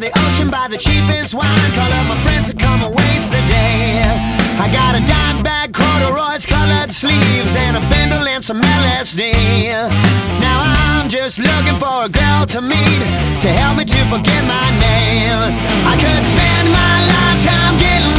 the ocean, buy the cheapest wine, call up my friends to come and waste the day. I got a dime bag, corduroys, colored sleeves, and a bindle and some LSD. Now I'm just looking for a girl to meet, to help me to forget my name. I could spend my lifetime getting